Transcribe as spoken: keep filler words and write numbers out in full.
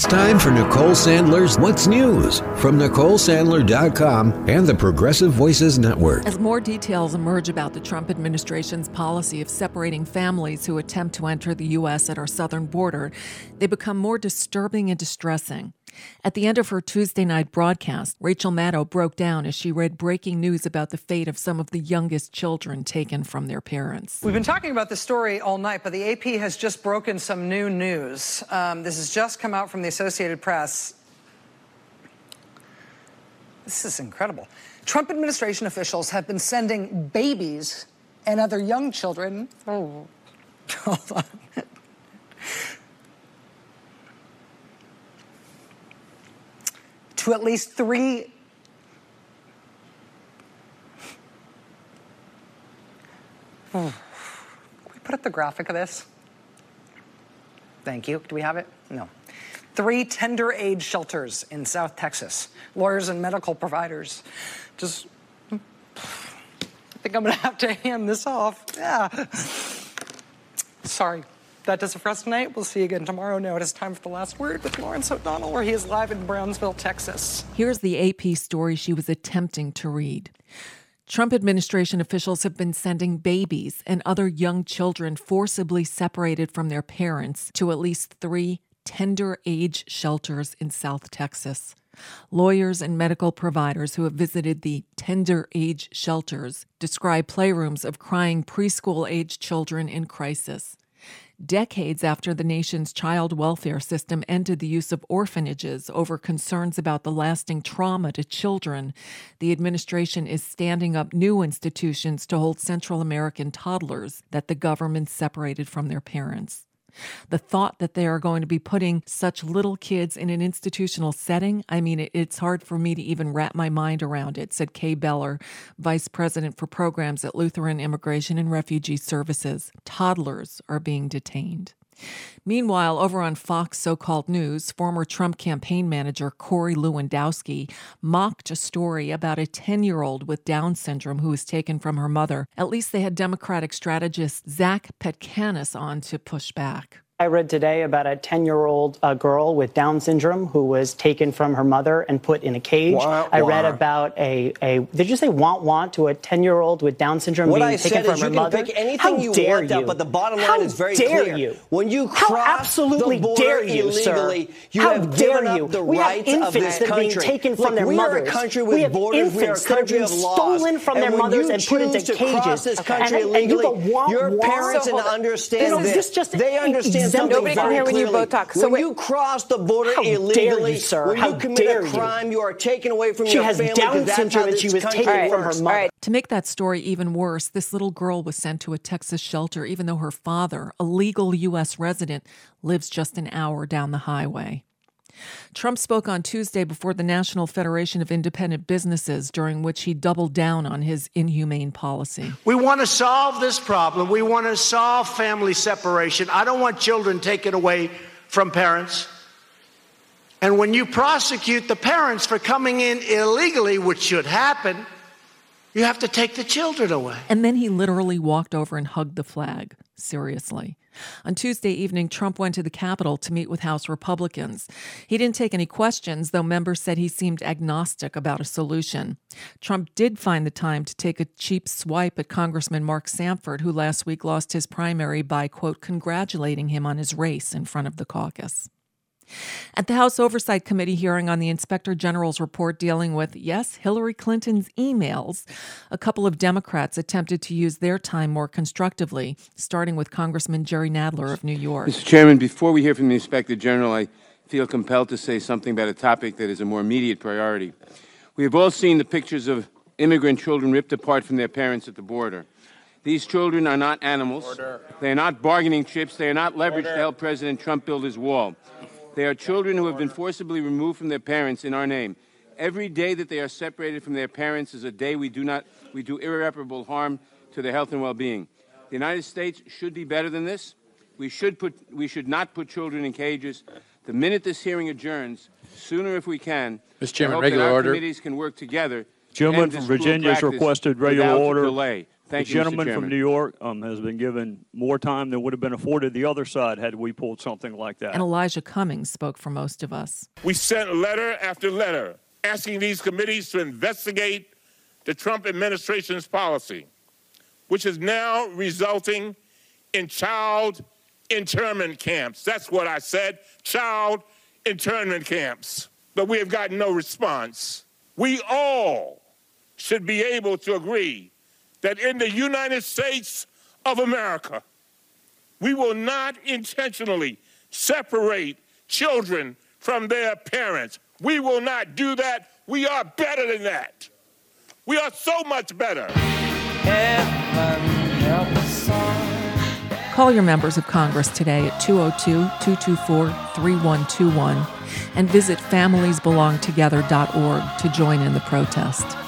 time for Nicole Sandler's What's News from Nicole Sandler dot com and the Progressive Voices Network. As more details emerge about the Trump administration's policy of separating families who attempt to enter the U S at our southern border, they become more disturbing and distressing. At the end of her Tuesday night broadcast, Rachel Maddow broke down as she read breaking news about the fate of some of the youngest children taken from their parents. We've been talking about this story all night, but the A P has just broken some new news. Um, this has just come out from the Associated Press. This is incredible. Trump administration officials have been sending babies and other young children. Oh, hold on. To at least three Can we put up the graphic of this? Thank you. Do we have it? No. Three tender age shelters in South Texas. Lawyers and medical providers. Just, I think I'm going to have to hand this off. Yeah. Sorry. That does it for us tonight. We'll see you again tomorrow. Now it is time for The Last Word with Lawrence O'Donnell, where he is live in Brownsville, Texas. Here's the A P story she was attempting to read. Trump administration officials have been sending babies and other young children forcibly separated from their parents to at least three tender age shelters in South Texas. Lawyers and medical providers who have visited the tender age shelters describe playrooms of crying preschool-age children in crisis. Decades after the nation's child welfare system ended the use of orphanages over concerns about the lasting trauma to children, the administration is standing up new institutions to hold Central American toddlers that the government separated from their parents. The thought that they are going to be putting such little kids in an institutional setting, I mean, it's hard for me to even wrap my mind around it, said Kay Beller, Vice President for Programs at Lutheran Immigration and Refugee Services. Toddlers are being detained. Meanwhile, over on Fox So-Called News, former Trump campaign manager Corey Lewandowski mocked a story about a ten-year-old with Down syndrome who was taken from her mother. At least they had Democratic strategist Zach Petkanis on to push back. I read today about a ten-year-old uh, girl with Down syndrome who was taken from her mother and put in a cage. Wah, I read wah. about a, a, did you say want want to a ten-year-old with Down syndrome what being I taken said from is her you mother? Can pick anything How you dare want you? Up, but the bottom line How is very dare clear. You? When you How cross absolutely the border dare you, illegally, sir? you How have dare given you? up the we rights have of this infants that are country. being taken from Look, their we mothers. are a country with we have borders. We are a infants that are country being of laws. stolen from their and mothers when and put into to cages. Cross this country and, and you go, illegally, want, your want, parents so and understand no, this. this just They understand something Nobody can very hear when you clearly. both talk. So when wait. you cross the border How illegally, dare you, sir? when How you commit dare a crime, you? you are taken away from She your has family. Down that's syndrome how and this she was country taken from works. her mother. Right. To make that story even worse, this little girl was sent to a Texas shelter even though her father, a legal U S resident, lives just an hour down the highway. Trump spoke on Tuesday before the National Federation of Independent Businesses, during which he doubled down on his inhumane policy. We want to solve this problem. We want to solve family separation. I don't want children taken away from parents. And when you prosecute the parents for coming in illegally, which should happen, you have to take the children away. And then he literally walked over and hugged the flag. Seriously. On Tuesday evening, Trump went to the Capitol to meet with House Republicans. He didn't take any questions, though members said he seemed agnostic about a solution. Trump did find the time to take a cheap swipe at Congressman Mark Sanford, who last week lost his primary by, quote, congratulating him on his race in front of the caucus. At the House Oversight Committee hearing on the Inspector General's report dealing with, yes, Hillary Clinton's emails, a couple of Democrats attempted to use their time more constructively, starting with Congressman Jerry Nadler of New York. Mister Chairman, before we hear from the Inspector General, I feel compelled to say something about a topic that is a more immediate priority. We have all seen the pictures of immigrant children ripped apart from their parents at the border. These children are not animals. Order. They are not bargaining chips. They are not leverage Order. to help President Trump build his wall. They are children who have been forcibly removed from their parents in our name. Every day that they are separated from their parents is a day we do not we do irreparable harm to their health and well-being. The United States should be better than this. We should put we should not put children in cages. The minute this hearing adjourns, sooner if we can, Mister Chairman, I hope regular that our order. committees can work together. Gentleman from Virginia has requested regular order. Delay. Thank the you, Mister gentleman Chairman. from New York um, has been given more time than would have been afforded the other side had we pulled something like that. And Elijah Cummings spoke for most of us. We sent letter after letter asking these committees to investigate the Trump administration's policy, which is now resulting in child internment camps. That's what I said, child internment camps. But we have gotten no response. We all should be able to agree that in the United States of America, we will not intentionally separate children from their parents. We will not do that. We are better than that. We are so much better. Call your members of Congress today at two oh two, two two four, three one two one and visit families belong together dot org to join in the protest.